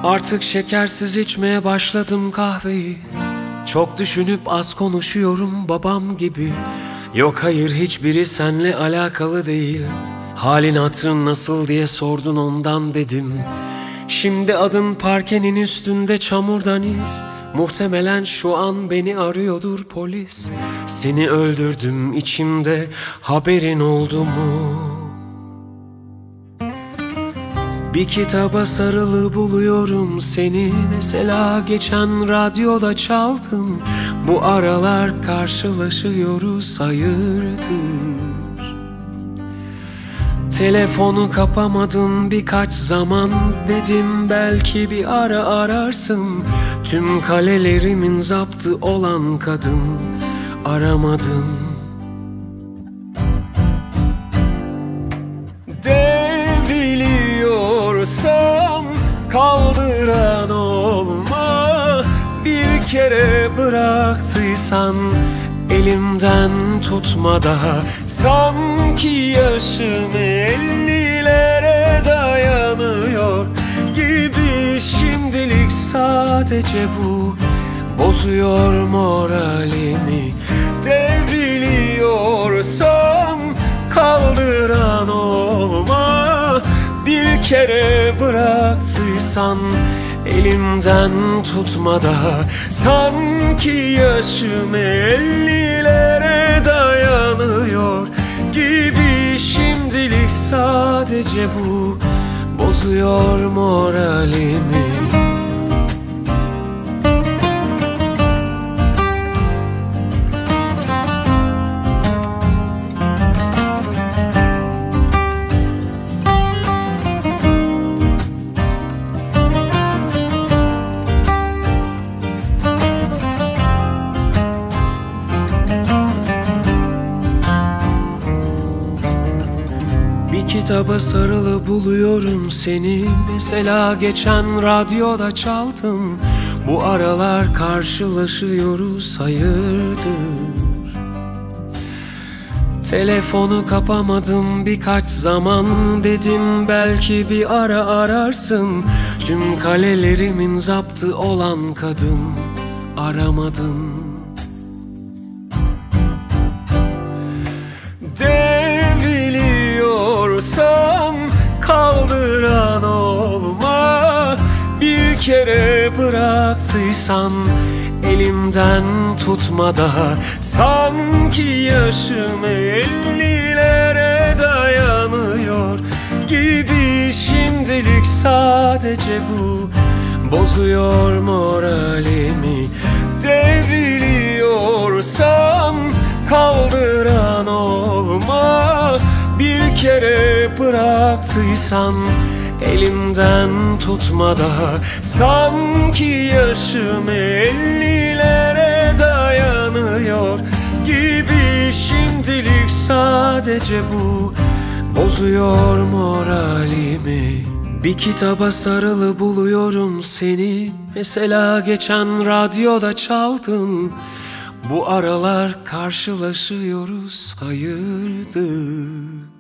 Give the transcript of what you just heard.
Artık şekersiz içmeye başladım kahveyi. Çok düşünüp az konuşuyorum babam gibi. Yok hayır, hiçbiri senle alakalı değil. Halin hatırın nasıl diye sordun, ondan dedim. Şimdi adın parkenin üstünde çamurdan iz. Muhtemelen şu an beni arıyordur polis. Seni öldürdüm içimde, haberin oldu mu? Bir kitaba sarılı buluyorum seni. Mesela geçen radyoda çaldın. Bu aralar karşılaşıyoruz, hayırdır? Telefonu kapamadın birkaç zaman, dedim belki bir ara ararsın. Tüm kalelerimin zaptı olan kadın, aramadın. Devriliyorsam kaldıran olma. Bir kere bıraktıysan elimden tutma daha. Sanki yaşım 50'lere dayanıyor gibi. Şimdilik sadece bu bozuyor moralimi. Devriliyorsam kaldıran olma. Bir kere bıraktıysan elimden tutma daha. Sanki yaşım 50'lere dayanıyor gibi. Şimdilik sadece bu bozuyor moralimi. Bir kitaba sarılı buluyorum seni. Mesela geçen radyoda çaldın. Bu aralar karşılaşıyoruz, hayırdır? Telefonu kapamadım birkaç zaman, dedim belki bir ara ararsın. Tüm kalelerimin zaptı olan kadın, aramadın. Devriliyorsam kaldıran olma. Bir kere bıraktıysan elimden tutma daha. Sanki yaşım 50'lere dayanıyor gibi. Şimdilik sadece bu bozuyor moralimi. Devriliyorsam kaldıran olma. Bir kere bıraktıysan elimden tutma daha. Sanki yaşım 50'lere dayanıyor gibi. Şimdilik sadece bu bozuyor moralimi. Bir kitaba sarılı buluyorum seni. Mesela geçen radyoda çaldın. Bu aralar karşılaşıyoruz, hayırdır?